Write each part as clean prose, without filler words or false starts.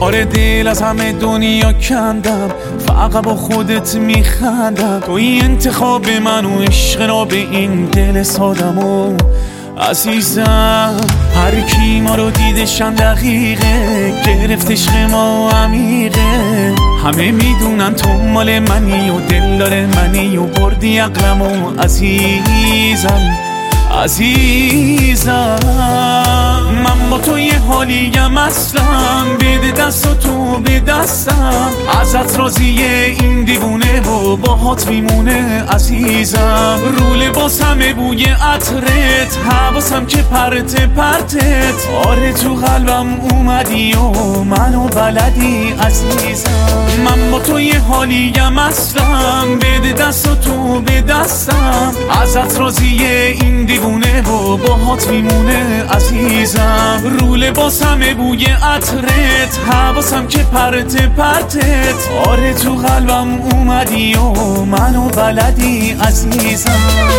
آره دل از همه دنیا کندم، فقط با خودت میخندم. توی انتخاب من و عشق را به این دل سادم و عزیزم. هر کی ما رو دیدشن دقیقه، گرفت عشق ما عمیقه. همه میدونن تو مال منی و دلدار منی و بردی عقلم و عزیزم عزیزم. من با تو یه حالیم اصلا، بده دست و تو به دستم. ازت راضیه این دیوونه و باهات میمونه عزیزم. رو لباسم بوی عطرت، حواسم که پرت پرتت. آره تو قلبم اومدی و منو بلدی عزیزم. من با تو یه حالیم اصلا، بده دست و تو به دستم. ازت راضیه این دیوونه و باهات میمونه عزیزم. رو لباسم بوی عطرت، حواسم که پرت پرتت. آره تو قلبم اومدی و منو بلدی عزیزم.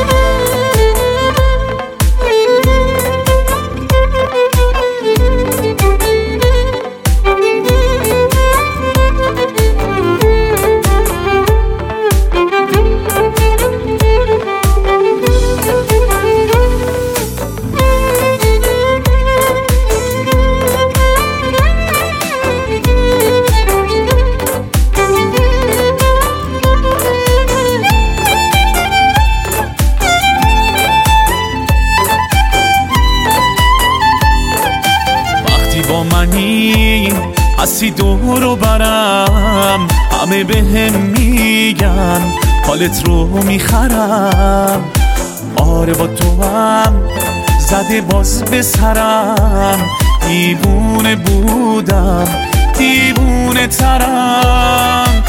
با منی هستی دور و برم، همه بهم میگن حالت رو میخرم. آره با تو هم زده باز به سرم، دیوونه بودم دیوونه ترم.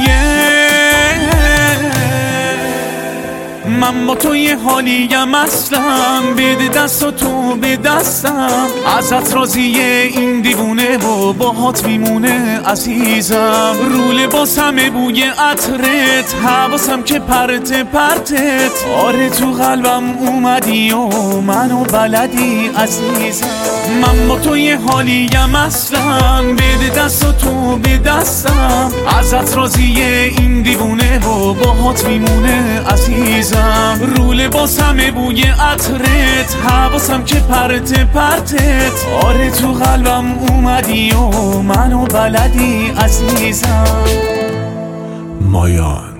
من با تو یه حالیم اصلا، بده دست و تو به دستم. ازت راضیه این دیوونه و باهات میمونه عزیزم. رو لباسم بوی عطرت، حواسم که پرت پرتت. آره تو قلبم اومدی و منو بلدی عزیزم. من با تو یه حالیم اصلا، بده دست و تو به دستم. ازت راضیه این دیوونه و باهات میمونه عزیزم. رو لباسم بوی عطرت، حواسم که پرت پرتت. آره تو قلبم اومدی و منو بلدی عزیزم. مایان